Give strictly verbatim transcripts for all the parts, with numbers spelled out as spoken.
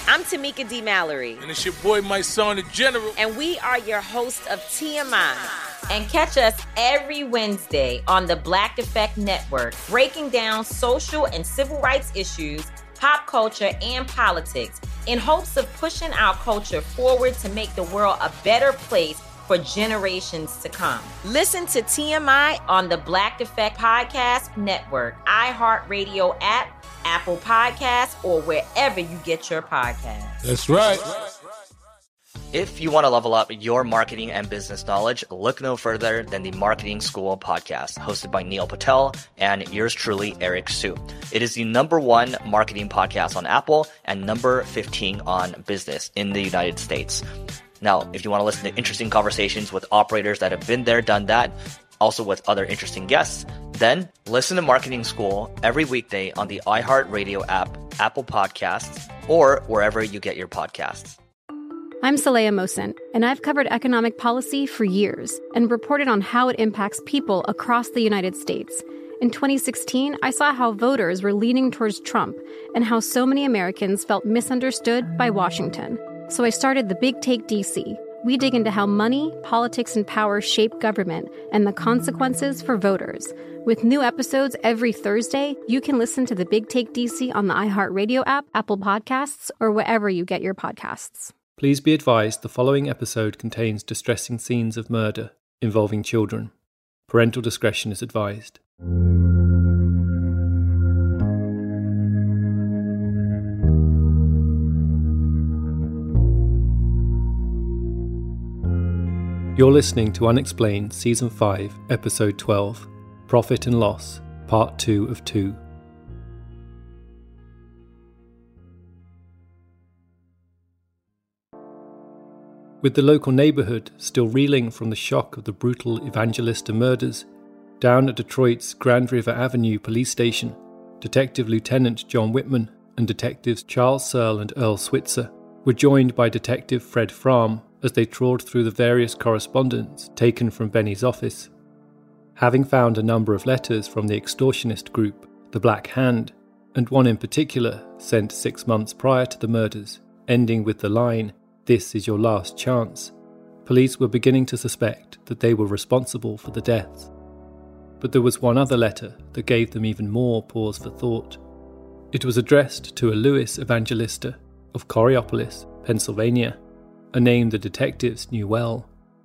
I'm Tamika D. Mallory. And it's your boy, my son, the General. And we are your hosts of T M I. And catch us every Wednesday on the Black Effect Network, breaking down social and civil rights issues, pop culture, and politics in hopes of pushing our culture forward to make the world a better place for generations to come. Listen to T M I on the Black Effect Podcast Network, iHeartRadio app, Apple Podcasts, or wherever you get your podcasts. That's right. If you want to level up your marketing and business knowledge, look no further than the Marketing School podcast, hosted by Neil Patel and yours truly, Eric Su. It is the number one marketing podcast on Apple and number fifteen on business in the United States. Now, if you want to listen to interesting conversations with operators that have been there, done that, also with other interesting guests, then listen to Marketing School every weekday on the iHeartRadio app, Apple Podcasts, or wherever you get your podcasts. I'm Saleha Mohsin, and I've covered economic policy for years and reported on how it impacts people across the United States. In twenty sixteen, I saw how voters were leaning towards Trump and how so many Americans felt misunderstood by Washington. So I started The Big Take D C. We dig into how money, politics, and power shape government and the consequences for voters. With new episodes every Thursday, you can listen to The Big Take D C on the iHeartRadio app, Apple Podcasts, or wherever you get your podcasts. Please be advised the following episode contains distressing scenes of murder involving children. Parental discretion is advised. You're listening to Unexplained Season five, Episode twelve, Profit and Loss, Part two of two. With the local neighbourhood still reeling from the shock of the brutal Evangelista murders, down at Detroit's Grand River Avenue Police Station, Detective Lieutenant John Whitman and Detectives Charles Searle and Earl Switzer were joined by Detective Fred Fromm as they trawled through the various correspondence taken from Benny's office. Having found a number of letters from the extortionist group, the Black Hand, and one in particular sent six months prior to the murders, ending with the line, "This is your last chance," police were beginning to suspect that they were responsible for the deaths. But there was one other letter that gave them even more pause for thought. It was addressed to a Louis Evangelista of Coraopolis, Pennsylvania, a name the detectives knew well.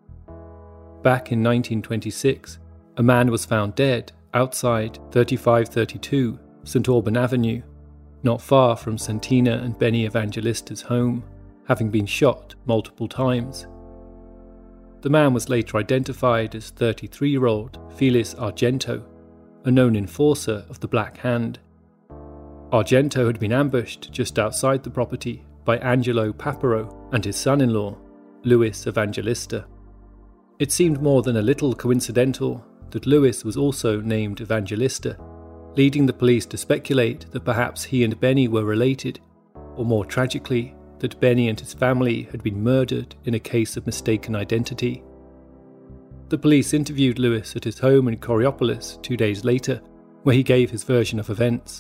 Back in nineteen twenty-six, a man was found dead outside thirty-five thirty-two Saint Auburn Avenue, not far from Santina and Benny Evangelista's home, having been shot multiple times. The man was later identified as thirty-three-year-old Felix Argento, a known enforcer of the Black Hand. Argento had been ambushed just outside the property by Angelo Papero and his son-in-law, Louis Evangelista. It seemed more than a little coincidental that Louis was also named Evangelista, leading the police to speculate that perhaps he and Benny were related, or more tragically, that Benny and his family had been murdered in a case of mistaken identity. The police interviewed Louis at his home in Coraopolis two days later, where he gave his version of events.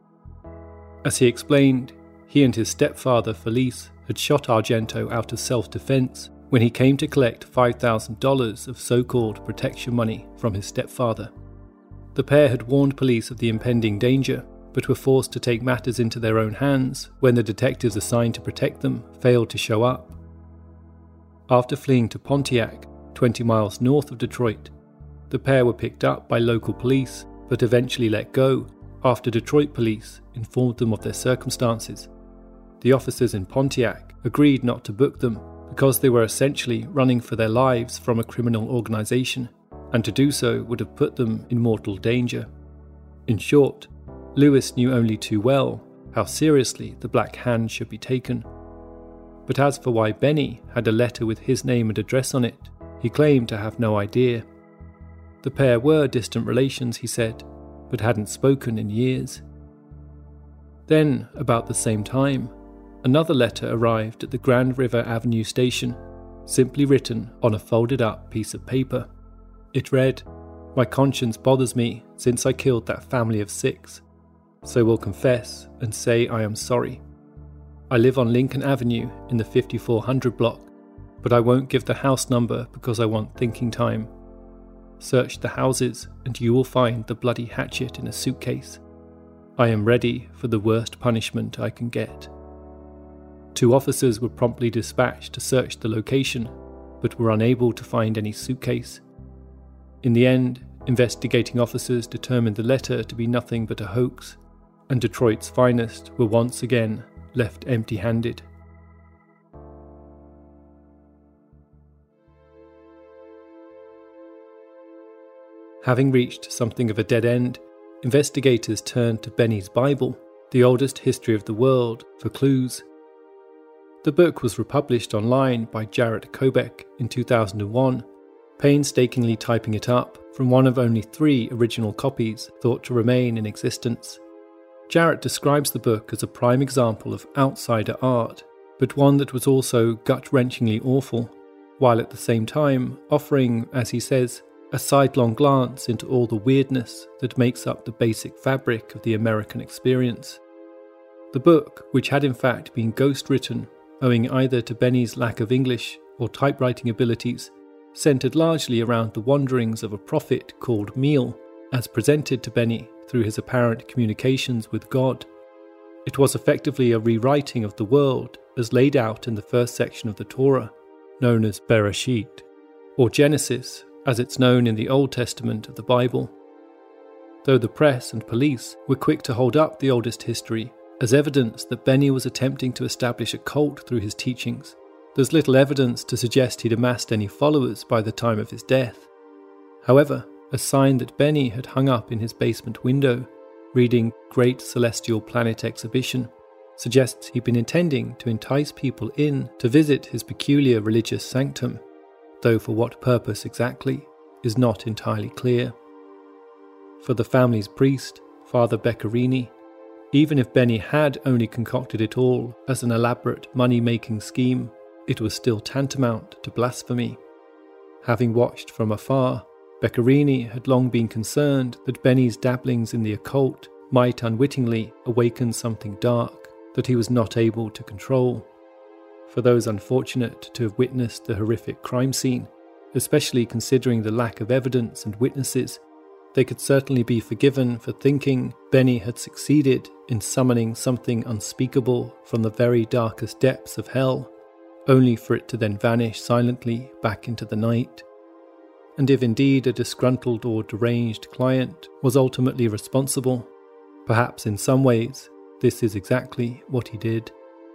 As he explained, he and his stepfather Felice had shot Argento out of self-defense when he came to collect five thousand dollars of so-called protection money from his stepfather. The pair had warned police of the impending danger, but were forced to take matters into their own hands when the detectives assigned to protect them failed to show up. After fleeing to Pontiac, twenty miles north of Detroit, the pair were picked up by local police but eventually let go after Detroit police informed them of their circumstances. The officers in Pontiac agreed not to book them because they were essentially running for their lives from a criminal organization, and to do so would have put them in mortal danger. In short, Louis knew only too well how seriously the Black Hand should be taken. But as for why Benny had a letter with his name and address on it, he claimed to have no idea. The pair were distant relations, he said, but hadn't spoken in years. Then, about the same time, another letter arrived at the Grand River Avenue station, simply written on a folded-up piece of paper. It read, "My conscience bothers me since I killed that family of six, so will confess and say I am sorry." I live on Lincoln Avenue in the fifty-four hundred block, but I won't give the house number because I want thinking time. Search the houses and you will find the bloody hatchet in a suitcase. I am ready for the worst punishment I can get. Two officers were promptly dispatched to search the location, but were unable to find any suitcase. In the end, investigating officers determined the letter to be nothing but a hoax, and Detroit's finest were once again left empty-handed. Having reached something of a dead end, investigators turned to Benny's Bible, the oldest history of the world, for clues. The book was republished online by Jarrett Kobek in two thousand one, painstakingly typing it up from one of only three original copies thought to remain in existence. Jarrett describes the book as a prime example of outsider art, but one that was also gut-wrenchingly awful, while at the same time offering, as he says, a sidelong glance into all the weirdness that makes up the basic fabric of the American experience. The book, which had in fact been ghost-written, owing either to Benny's lack of English or typewriting abilities, centered largely around the wanderings of a prophet called Meal, as presented to Benny through his apparent communications with God. It was effectively a rewriting of the world as laid out in the first section of the Torah, known as Bereshit, or Genesis, as it's known in the Old Testament of the Bible. Though the press and police were quick to hold up the oldest history as evidence that Benny was attempting to establish a cult through his teachings, there's little evidence to suggest he'd amassed any followers by the time of his death. However, a sign that Benny had hung up in his basement window, reading Great Celestial Planet Exhibition, suggests he'd been intending to entice people in to visit his peculiar religious sanctum, though for what purpose exactly is not entirely clear. For the family's priest, Father Beccarini, even if Benny had only concocted it all as an elaborate money-making scheme, it was still tantamount to blasphemy. Having watched from afar, Beccarini had long been concerned that Benny's dabblings in the occult might unwittingly awaken something dark that he was not able to control. For those unfortunate to have witnessed the horrific crime scene, especially considering the lack of evidence and witnesses, they could certainly be forgiven for thinking Benny had succeeded in summoning something unspeakable from the very darkest depths of hell, only for it to then vanish silently back into the night. And if indeed a disgruntled or deranged client was ultimately responsible, perhaps in some ways this is exactly what he did.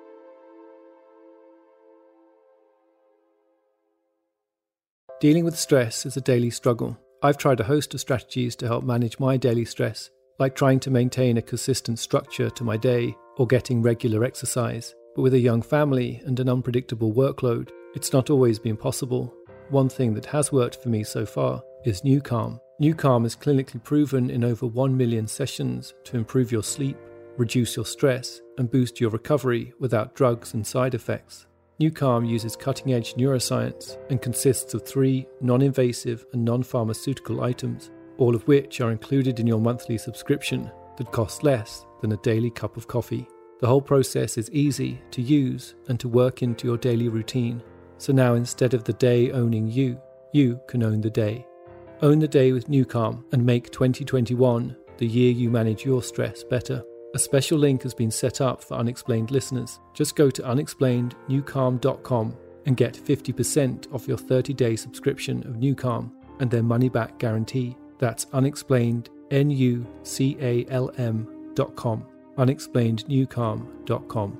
Dealing with stress is a daily struggle. I've tried a host of strategies to help manage my daily stress, like trying to maintain a consistent structure to my day or getting regular exercise. But with a young family and an unpredictable workload, it's not always been possible. One thing that has worked for me so far is NewCalm. NewCalm is clinically proven in over one million sessions to improve your sleep, reduce your stress, and boost your recovery without drugs and side effects. NewCalm uses cutting-edge neuroscience and consists of three non-invasive and non-pharmaceutical items, all of which are included in your monthly subscription that costs less than a daily cup of coffee. The whole process is easy to use and to work into your daily routine. So now instead of the day owning you, you can own the day. Own the day with NewCalm and make twenty twenty-one the year you manage your stress better. A special link has been set up for Unexplained listeners. Just go to unexplained new calm dot com and get fifty percent off your thirty-day subscription of NewCalm and their money-back guarantee. That's unexplained, N U C A L M dot com. unexplained new calm dot com.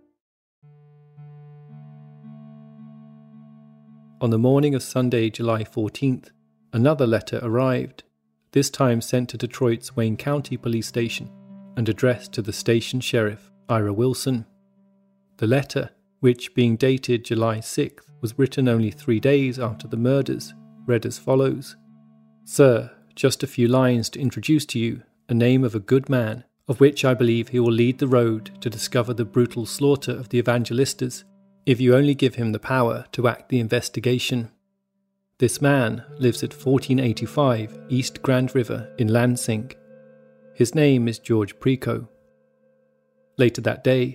On the morning of Sunday, July fourteenth, another letter arrived, this time sent to Detroit's Wayne County Police Station and addressed to the station sheriff, Ira Wilson. The letter, which being dated July sixth, was written only three days after the murders, read as follows. Sir, just a few lines to introduce to you a name of a good man, of which I believe he will lead the road to discover the brutal slaughter of the Evangelistas, if you only give him the power to act the investigation. This man lives at fourteen eighty-five East Grand River in Lansing. His name is George Preco. Later that day,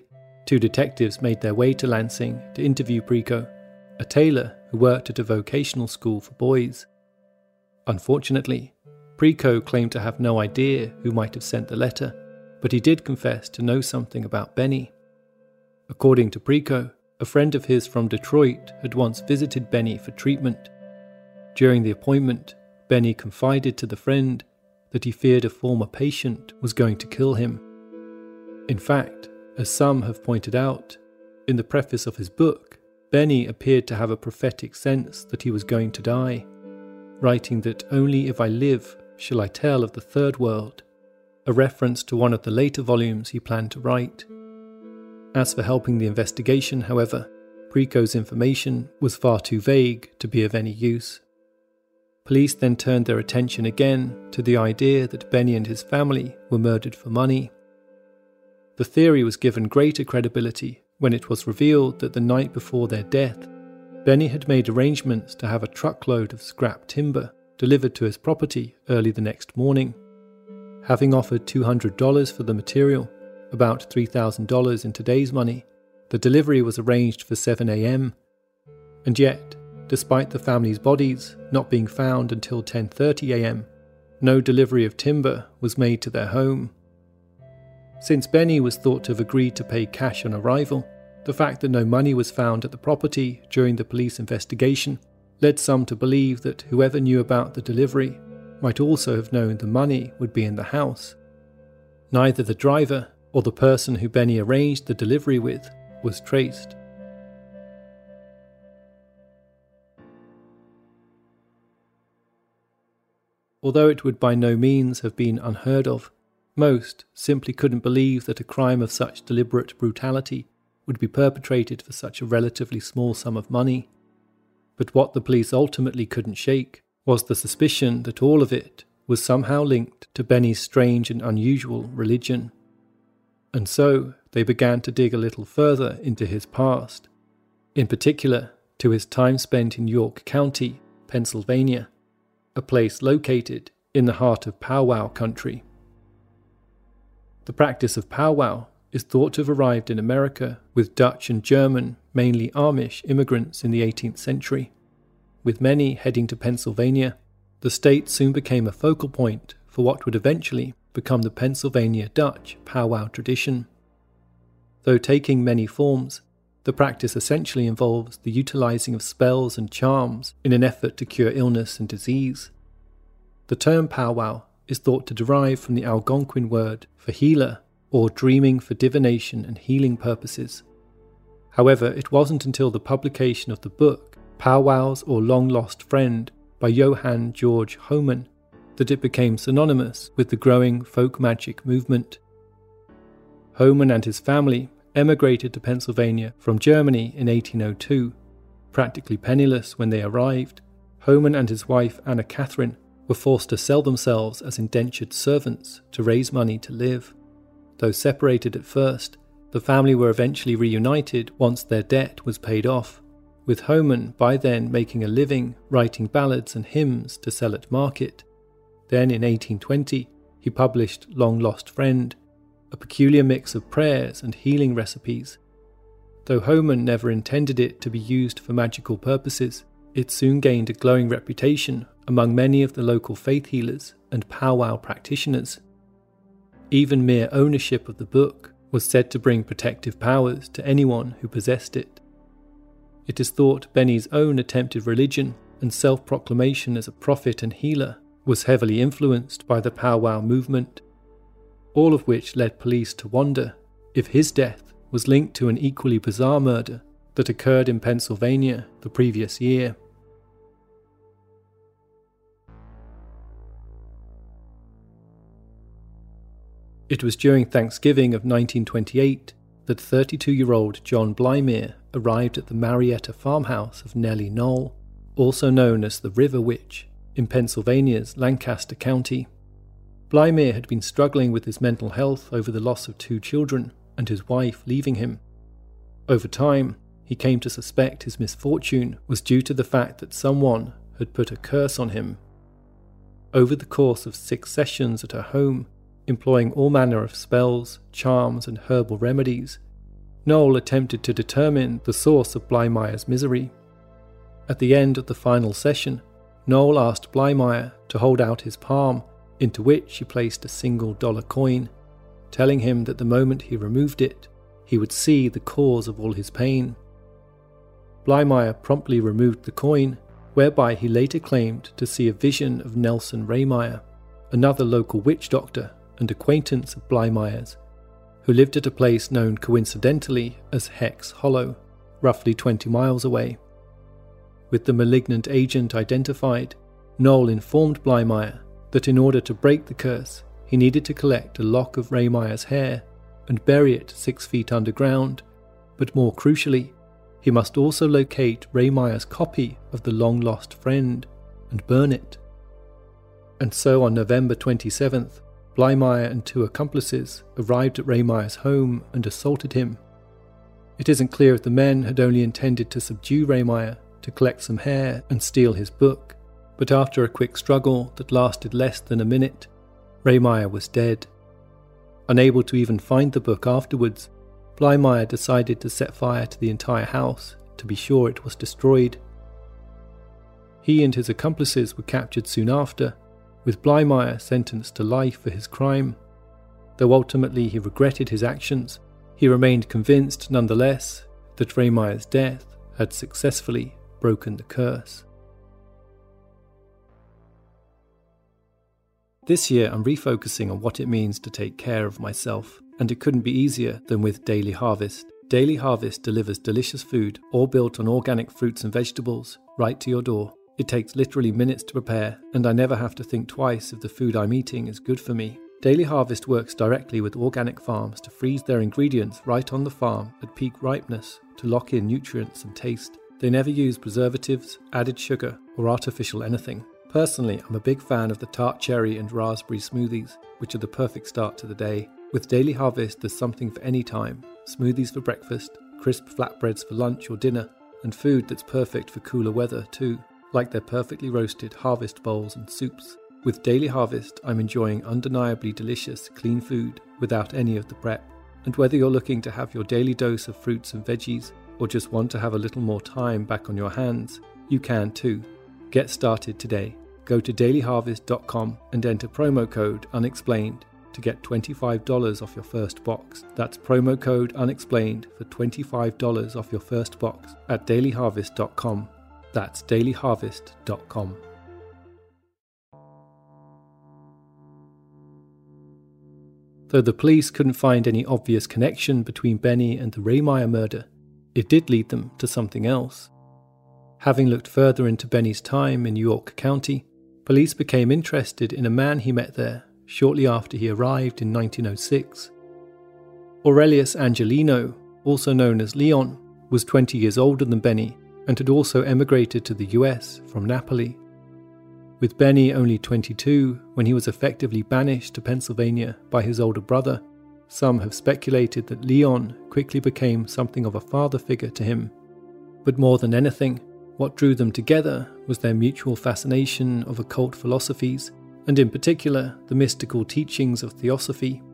two detectives made their way to Lansing to interview Preco, a tailor who worked at a vocational school for boys. Unfortunately, Preco claimed to have no idea who might have sent the letter, but he did confess to know something about Benny. According to Preco, a friend of his from Detroit had once visited Benny for treatment. During the appointment, Benny confided to the friend that he feared a former patient was going to kill him. In fact, as some have pointed out, in the preface of his book, Benny appeared to have a prophetic sense that he was going to die, writing that only if I live shall I tell of the third world, a reference to one of the later volumes he planned to write. As for helping the investigation, however, Preco's information was far too vague to be of any use. Police then turned their attention again to the idea that Benny and his family were murdered for money. The theory was given greater credibility when it was revealed that the night before their death, Benny had made arrangements to have a truckload of scrap timber delivered to his property early the next morning. Having offered two hundred dollars for the material, about three thousand dollars in today's money, the delivery was arranged for seven a.m. And yet, despite the family's bodies not being found until ten thirty a.m., no delivery of timber was made to their home. Since Benny was thought to have agreed to pay cash on arrival, the fact that no money was found at the property during the police investigation led some to believe that whoever knew about the delivery might also have known the money would be in the house. Neither the driver or the person who Benny arranged the delivery with was traced. Although it would by no means have been unheard of, most simply couldn't believe that a crime of such deliberate brutality would be perpetrated for such a relatively small sum of money. But what the police ultimately couldn't shake was the suspicion that all of it was somehow linked to Benny's strange and unusual religion. And so they began to dig a little further into his past, in particular to his time spent in York County, Pennsylvania, a place located in the heart of powwow country. The practice of powwow is thought to have arrived in America with Dutch and German, mainly Amish, immigrants in the eighteenth century. With many heading to Pennsylvania, the state soon became a focal point for what would eventually become the Pennsylvania Dutch powwow tradition. Though taking many forms, the practice essentially involves the utilizing of spells and charms in an effort to cure illness and disease. The term powwow is thought to derive from the Algonquin word for healer, or dreaming for divination and healing purposes. However, it wasn't until the publication of the book, Powwows or Long Lost Friend, by Johann Georg Hohmann, that it became synonymous with the growing folk magic movement. Hohmann and his family emigrated to Pennsylvania from Germany in eighteen oh two. Practically penniless when they arrived, Hohmann and his wife Anna Catherine were forced to sell themselves as indentured servants to raise money to live. Though separated at first, the family were eventually reunited once their debt was paid off, with Hohmann by then making a living writing ballads and hymns to sell at market. Then in eighteen twenty, he published Long Lost Friend, a peculiar mix of prayers and healing recipes. Though Hohmann never intended it to be used for magical purposes, it soon gained a glowing reputation among many of the local faith healers and powwow practitioners. Even mere ownership of the book was said to bring protective powers to anyone who possessed it. It is thought Benny's own attempted religion and self-proclamation as a prophet and healer was heavily influenced by the powwow movement, all of which led police to wonder if his death was linked to an equally bizarre murder that occurred in Pennsylvania the previous year. It was during Thanksgiving of nineteen twenty-eight that thirty-two-year-old John Blymeer arrived at the Marietta farmhouse of Nellie Knoll, also known as the River Witch, in Pennsylvania's Lancaster County. Blymeer had been struggling with his mental health over the loss of two children and his wife leaving him. Over time, he came to suspect his misfortune was due to the fact that someone had put a curse on him. Over the course of six sessions at her home, employing all manner of spells, charms, and herbal remedies, Noel attempted to determine the source of Blymeier's misery. At the end of the final session, Noel asked Blymeier to hold out his palm, into which he placed a single dollar coin, telling him that the moment he removed it, he would see the cause of all his pain. Blymeier promptly removed the coin, whereby he later claimed to see a vision of Nelson Rehmeyer, another local witch doctor and acquaintance of Blymeier's, who lived at a place known coincidentally as Hex Hollow, roughly twenty miles away. With the malignant agent identified, Noel informed Blymeier that in order to break the curse, he needed to collect a lock of Rehmeier's hair and bury it six feet underground, but more crucially, he must also locate Rehmeier's copy of The Long-Lost Friend and burn it. And so on November twenty-seventh, Blymeier and two accomplices arrived at Rehmeier's home and assaulted him. It isn't clear if the men had only intended to subdue Rehmeier to collect some hair and steal his book, but after a quick struggle that lasted less than a minute, Rehmeier was dead. Unable to even find the book afterwards, Blymeier decided to set fire to the entire house to be sure it was destroyed. He and his accomplices were captured soon after, with Blymeier sentenced to life for his crime. Though ultimately he regretted his actions, he remained convinced nonetheless that Rehmeier's death had successfully broken the curse. This year I'm refocusing on what it means to take care of myself, and it couldn't be easier than with Daily Harvest. Daily Harvest delivers delicious food, all built on organic fruits and vegetables, right to your door. It takes literally minutes to prepare, and I never have to think twice if the food I'm eating is good for me. Daily Harvest works directly with organic farms to freeze their ingredients right on the farm at peak ripeness to lock in nutrients and taste. They never use preservatives, added sugar, or artificial anything. Personally, I'm a big fan of the tart cherry and raspberry smoothies, which are the perfect start to the day. With Daily Harvest, there's something for any time. Smoothies for breakfast, crisp flatbreads for lunch or dinner, and food that's perfect for cooler weather too, like their perfectly roasted harvest bowls and soups. With Daily Harvest, I'm enjoying undeniably delicious, clean food without any of the prep. And whether you're looking to have your daily dose of fruits and veggies, or just want to have a little more time back on your hands, you can too. Get started today. Go to daily harvest dot com and enter promo code UNEXPLAINED to get twenty-five dollars off your first box. That's promo code UNEXPLAINED for twenty-five dollars off your first box at daily harvest dot com. That's daily harvest dot com. Though the police couldn't find any obvious connection between Benny and the Rehmeier murder, it did lead them to something else. Having looked further into Benny's time in York County, police became interested in a man he met there shortly after he arrived in nineteen oh six. Aurelius Angelino, also known as Leon, was twenty years older than Benny and had also emigrated to the U S from Napoli. With Benny only twenty-two when he was effectively banished to Pennsylvania by his older brother, some have speculated that Leon quickly became something of a father figure to him. But more than anything, what drew them together was their mutual fascination of occult philosophies, and in particular the mystical teachings of Theosophy.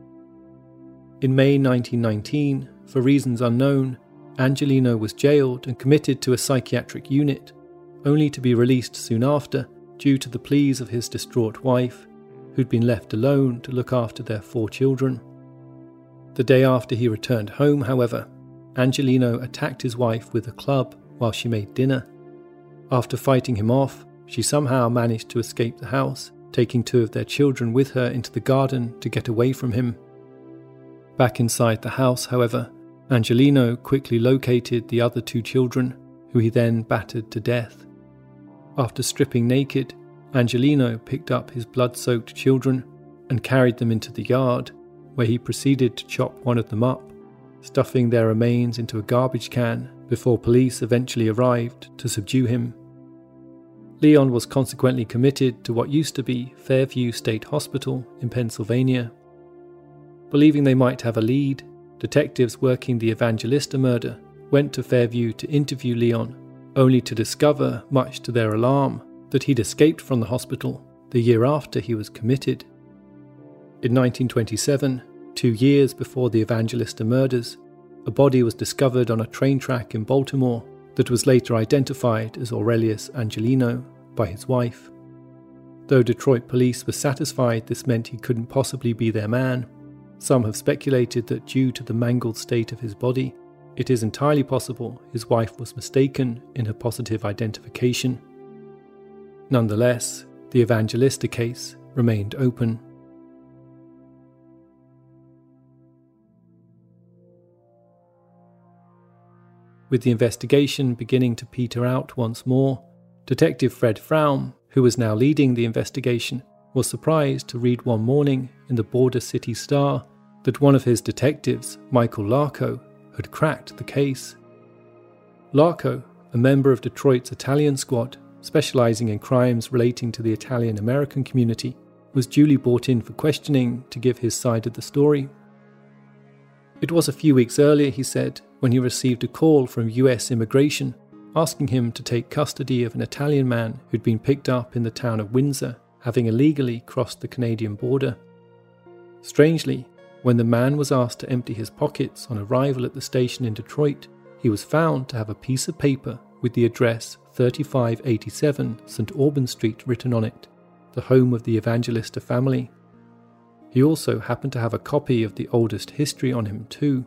In May nineteen nineteen, for reasons unknown, Angelino was jailed and committed to a psychiatric unit, only to be released soon after due to the pleas of his distraught wife, who'd been left alone to look after their four children. The day after he returned home, however, Angelino attacked his wife with a club while she made dinner. After fighting him off, she somehow managed to escape the house, taking two of their children with her into the garden to get away from him. Back inside the house, however, Angelino quickly located the other two children, who he then battered to death. After stripping naked, Angelino picked up his blood-soaked children and carried them into the yard, where he proceeded to chop one of them up, stuffing their remains into a garbage can before police eventually arrived to subdue him. Leon was consequently committed to what used to be Fairview State Hospital in Pennsylvania. Believing they might have a lead, detectives working the Evangelista murder went to Fairview to interview Leon, only to discover, much to their alarm, that he'd escaped from the hospital the year after he was committed. In nineteen twenty-seven, two years before the Evangelista murders, a body was discovered on a train track in Baltimore that was later identified as Aurelius Angelino by his wife. Though Detroit police were satisfied this meant he couldn't possibly be their man, some have speculated that due to the mangled state of his body, it is entirely possible his wife was mistaken in her positive identification. Nonetheless, the Evangelista case remained open. With the investigation beginning to peter out once more, Detective Fred Fraum, who was now leading the investigation, was surprised to read one morning in the Border City Star that one of his detectives, Michael Larco, had cracked the case. Larco, a member of Detroit's Italian squad, specializing in crimes relating to the Italian-American community, was duly brought in for questioning to give his side of the story. It was a few weeks earlier, he said, when he received a call from U S Immigration asking him to take custody of an Italian man who'd been picked up in the town of Windsor, having illegally crossed the Canadian border. Strangely, when the man was asked to empty his pockets on arrival at the station in Detroit, he was found to have a piece of paper with the address thirty-five eighty-seven Saint Albans Street written on it, the home of the Evangelista family. He also happened to have a copy of the oldest history on him too.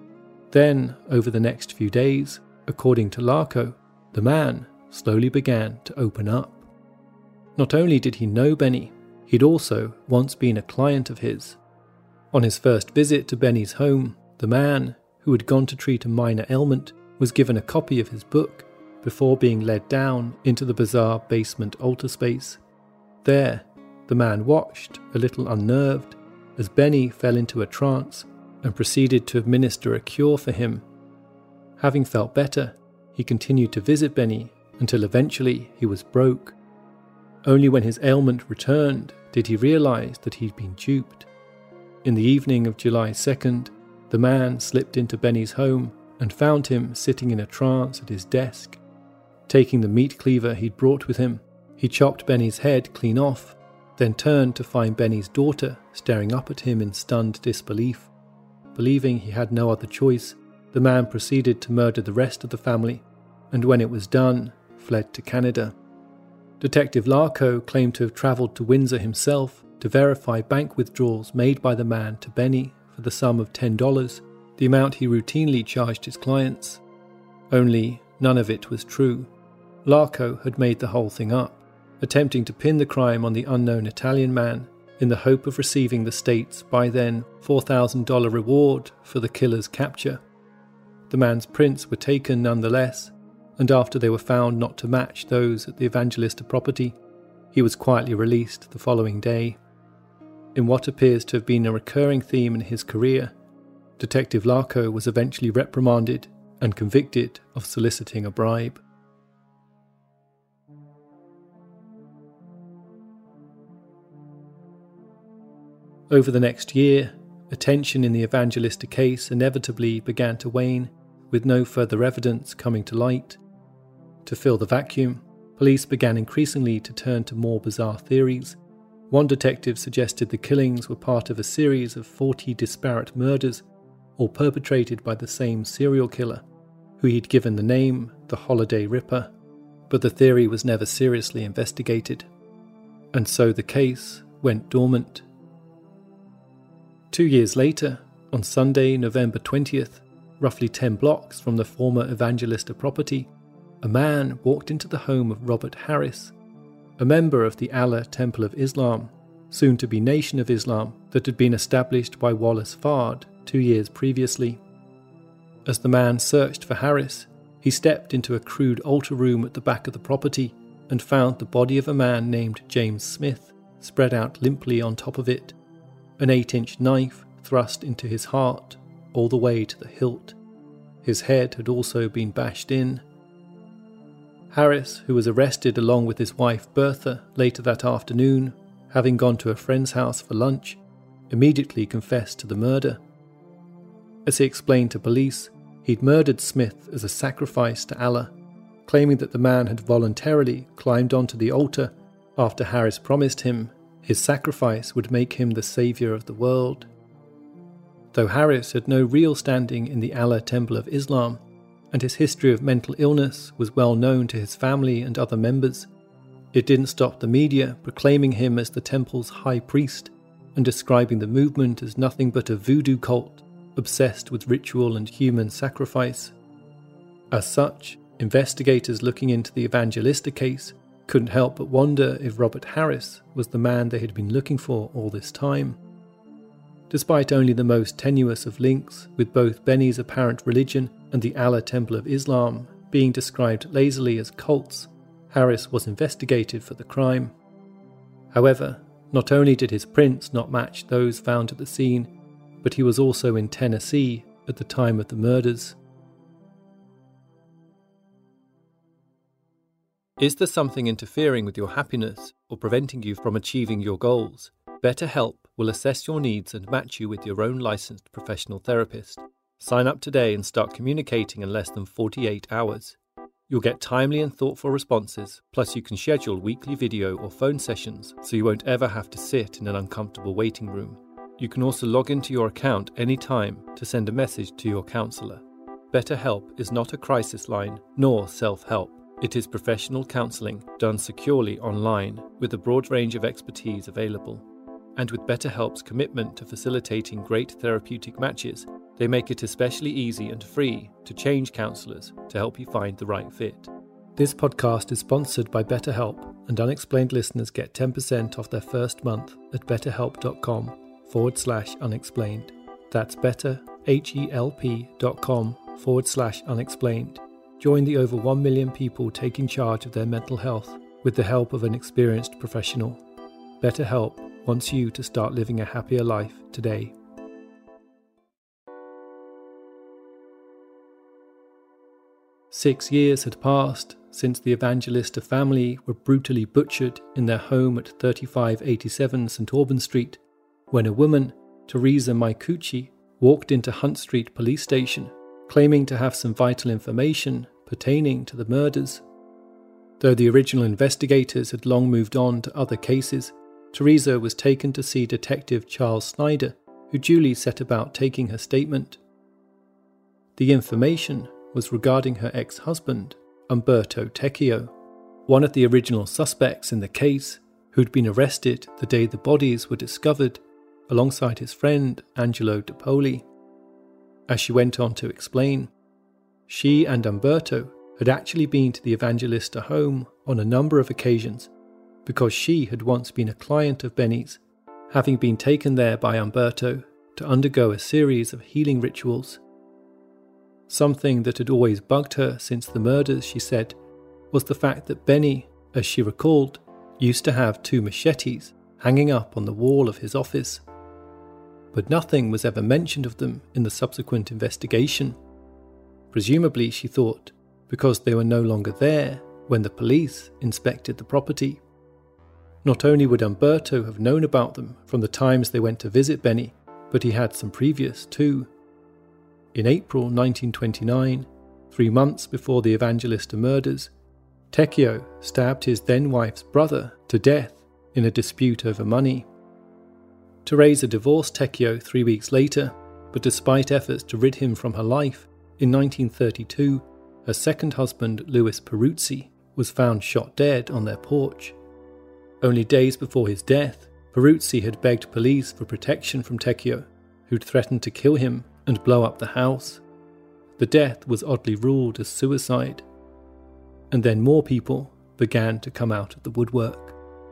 Then, over the next few days, according to Larco, the man slowly began to open up. Not only did he know Benny, he'd also once been a client of his. On his first visit to Benny's home, the man, who had gone to treat a minor ailment, was given a copy of his book before being led down into the bizarre basement altar space. There, the man watched, a little unnerved, as Benny fell into a trance and proceeded to administer a cure for him. Having felt better, he continued to visit Benny until eventually he was broke. Only when his ailment returned did he realize that he'd been duped. In the evening of July second, the man slipped into Benny's home and found him sitting in a trance at his desk. Taking the meat cleaver he'd brought with him, he chopped Benny's head clean off, then turned to find Benny's daughter staring up at him in stunned disbelief. Believing he had no other choice, the man proceeded to murder the rest of the family, and when it was done, fled to Canada. Detective Larco claimed to have travelled to Windsor himself to verify bank withdrawals made by the man to Benny for the sum of ten dollars, the amount he routinely charged his clients. Only none of it was true. Larco had made the whole thing up, attempting to pin the crime on the unknown Italian man in the hope of receiving the state's by then four thousand dollars reward for the killer's capture. The man's prints were taken nonetheless, and after they were found not to match those at the Evangelista property, he was quietly released the following day. In what appears to have been a recurring theme in his career, Detective Larco was eventually reprimanded and convicted of soliciting a bribe. Over the next year, attention in the Evangelista case inevitably began to wane, with no further evidence coming to light. To fill the vacuum, police began increasingly to turn to more bizarre theories. One detective suggested the killings were part of a series of forty disparate murders, all perpetrated by the same serial killer, who he'd given the name the Holiday Ripper, but the theory was never seriously investigated. And so the case went dormant. Two years later, on Sunday, November twentieth, roughly ten blocks from the former Evangelista property, a man walked into the home of Robert Harris, a member of the Allah Temple of Islam, soon to be Nation of Islam, that had been established by Wallace Fard two years previously. As the man searched for Harris, he stepped into a crude altar room at the back of the property and found the body of a man named James Smith spread out limply on top of it, an eight-inch knife thrust into his heart all the way to the hilt. His head had also been bashed in. Harris, who was arrested along with his wife Bertha later that afternoon, having gone to a friend's house for lunch, immediately confessed to the murder. As he explained to police, he'd murdered Smith as a sacrifice to Allah, claiming that the man had voluntarily climbed onto the altar after Harris promised him his sacrifice would make him the saviour of the world. though Harris had no real standing in the Allah Temple of Islam, and his history of mental illness was well known to his family and other members, it didn't stop the media proclaiming him as the temple's high priest and describing the movement as nothing but a voodoo cult obsessed with ritual and human sacrifice. As such, investigators looking into the Evangelista case couldn't help but wonder if Robert Harris was the man they had been looking for all this time. Despite only the most tenuous of links with both Benny's apparent religion and the Allah Temple of Islam being described lazily as cults, Harris was investigated for the crime. However, not only did his prints not match those found at the scene, but he was also in Tennessee at the time of the murders. Is there something interfering with your happiness or preventing you from achieving your goals? BetterHelp will assess your needs and match you with your own licensed professional therapist. Sign up today and start communicating in less than forty-eight hours. You'll get timely and thoughtful responses, plus you can schedule weekly video or phone sessions so you won't ever have to sit in an uncomfortable waiting room. You can also log into your account anytime to send a message to your counsellor. BetterHelp is not a crisis line nor self-help. It is professional counselling done securely online with a broad range of expertise available. And with BetterHelp's commitment to facilitating great therapeutic matches, they make it especially easy and free to change counsellors to help you find the right fit. This podcast is sponsored by BetterHelp, and Unexplained listeners get ten percent off their first month at betterhelp.com forward slash unexplained. That's better, H-E-L-P dot com forward slash unexplained. Join the over one million people taking charge of their mental health with the help of an experienced professional. BetterHelp wants you to start living a happier life today. Six years had passed since the Evangelista family were brutally butchered in their home at thirty-five eighty-seven St Auburn Street, when a woman, Teresa Micucci, walked into Hunt Street Police Station, claiming to have some vital information pertaining to the murders. Though the original investigators had long moved on to other cases, Teresa was taken to see Detective Charles Snyder, who duly set about taking her statement. The information was regarding her ex-husband, Umberto Tecchio, one of the original suspects in the case, who'd been arrested the day the bodies were discovered, alongside his friend Angelo DiPoli. As she went on to explain, she and Umberto had actually been to the Evangelista home on a number of occasions because she had once been a client of Benny's, having been taken there by Umberto to undergo a series of healing rituals. Something that had always bugged her since the murders, she said, was the fact that Benny, as she recalled, used to have two machetes hanging up on the wall of his office. But nothing was ever mentioned of them in the subsequent investigation. Presumably, she thought, because they were no longer there when the police inspected the property. Not only would Umberto have known about them from the times they went to visit Benny, but he had some previous too. In April nineteen twenty-nine, three months before the Evangelista murders, Tecchio stabbed his then-wife's brother to death in a dispute over money. Teresa divorced Tecchio three weeks later, but despite efforts to rid him from her life, in nineteen thirty-two, her second husband, Louis Peruzzi, was found shot dead on their porch. Only days before his death, Peruzzi had begged police for protection from Tecchio, who'd threatened to kill him and blow up the house. The death was oddly ruled as suicide. And then more people began to come out of the woodwork.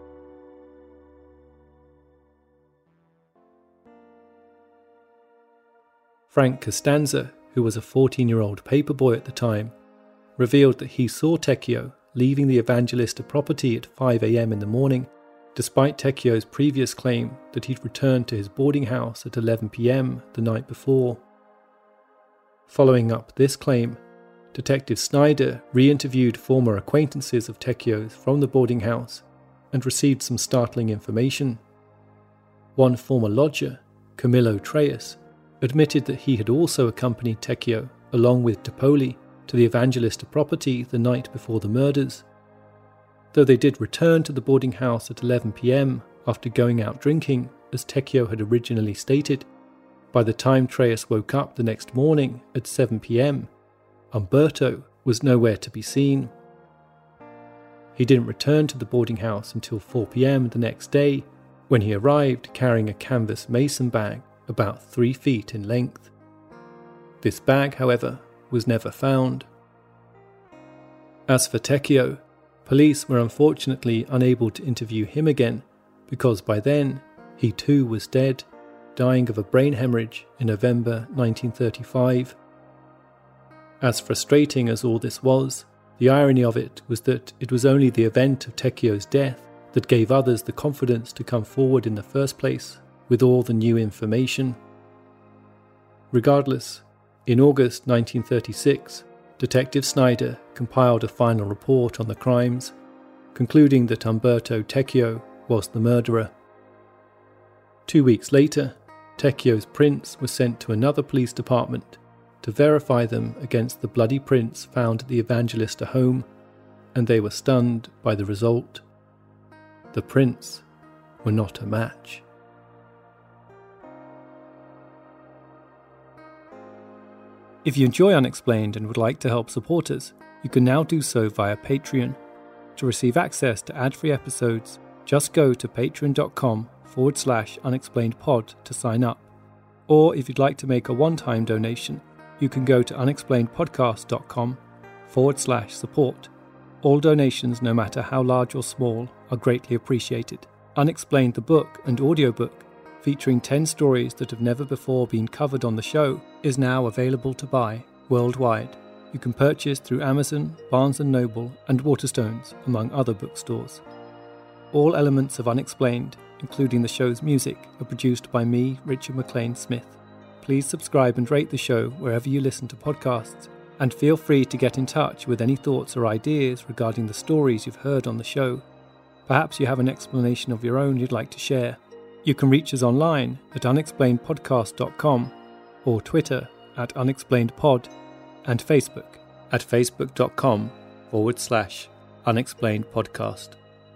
Frank Costanza, who was a fourteen-year-old paperboy at the time, revealed that he saw Tecchio leaving the Evangelista property at five a.m. in the morning, despite Tecchio's previous claim that he'd returned to his boarding house at eleven p.m. the night before. Following up this claim, Detective Snyder re-interviewed former acquaintances of Tecchio's from the boarding house and received some startling information. One former lodger, Camillo Treyes, admitted that he had also accompanied Tecchio along with DiPoli to the Evangelista property the night before the murders. Though they did return to the boarding house at eleven p.m. after going out drinking, as Tecchio had originally stated, By the time Treyas woke up the next morning at seven p.m, Umberto was nowhere to be seen. He didn't return to the boarding house until four p.m. the next day, when he arrived carrying a canvas mason bag about three feet in length. This bag, however, was never found. As for Tecchio, police were unfortunately unable to interview him again because by then he too was dead, dying of a brain hemorrhage in November nineteen thirty-five. As frustrating as all this was, the irony of it was that it was only the event of Tecchio's death that gave others the confidence to come forward in the first place with all the new information. Regardless, in August nineteen thirty-six, Detective Snyder compiled a final report on the crimes, concluding that Umberto Tecchio was the murderer. Two weeks later, Tecchio's prints were sent to another police department to verify them against the bloody prints found at the Evangelista home, and they were stunned by the result. The prints were not a match. If you enjoy Unexplained and would like to help support us, you can now do so via Patreon. To receive access to ad-free episodes, just go to patreon.com forward slash unexplainedpod to sign up. Or if you'd like to make a one-time donation, you can go to unexplainedpodcast.com forward slash support. All donations, no matter how large or small, are greatly appreciated. Unexplained the book and audiobook, featuring ten stories that have never before been covered on the show, is now available to buy worldwide. You can purchase through Amazon, Barnes and Noble, and Waterstones, among other bookstores. All elements of Unexplained, including the show's music, are produced by me, Richard McLean Smith. Please subscribe and rate the show wherever you listen to podcasts, and feel free to get in touch with any thoughts or ideas regarding the stories you've heard on the show. Perhaps you have an explanation of your own you'd like to share. You can reach us online at unexplained podcast dot com or Twitter at unexplainedpod and Facebook at facebook.com forward slash unexplainedpodcast.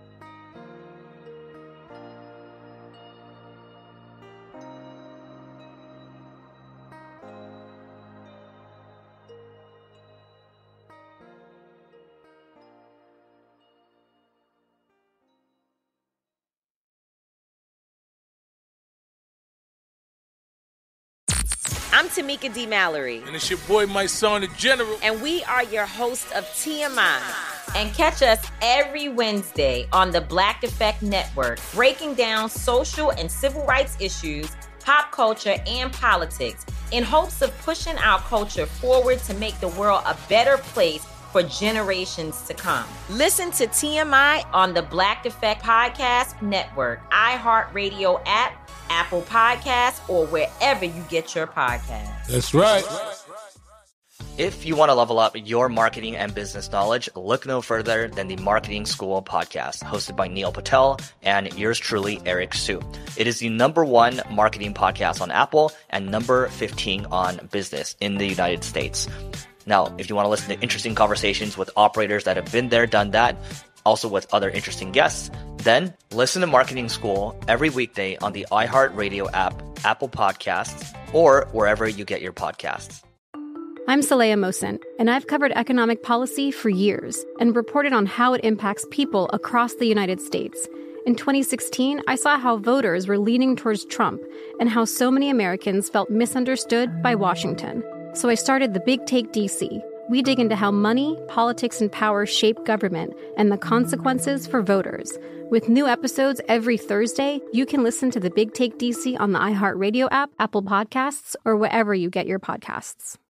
I'm Tamika D. Mallory. And it's your boy, my son, the General. And we are your hosts of T M I. And catch us every Wednesday on the Black Effect Network, breaking down social and civil rights issues, pop culture, and politics in hopes of pushing our culture forward to make the world a better place for generations to come. Listen to T M I on the Black Effect Podcast Network, iHeartRadio app, Apple Podcasts, or wherever you get your podcasts. That's right. If you want to level up your marketing and business knowledge, look no further than the Marketing School podcast, hosted by Neil Patel and yours truly, Eric Su. It is the number one marketing podcast on Apple and number fifteen on business in the United States. Now, if you want to listen to interesting conversations with operators that have been there, done that, also with other interesting guests, then listen to Marketing School every weekday on the iHeartRadio app, Apple Podcasts, or wherever you get your podcasts. I'm Saleha Mohsin, and I've covered economic policy for years and reported on how it impacts people across the United States. In twenty sixteen, I saw how voters were leaning towards Trump and how so many Americans felt misunderstood by Washington. So I started The Big Take D C. We dig into how money, politics, and power shape government and the consequences for voters. With new episodes every Thursday, you can listen to The Big Take D C on the iHeartRadio app, Apple Podcasts, or wherever you get your podcasts.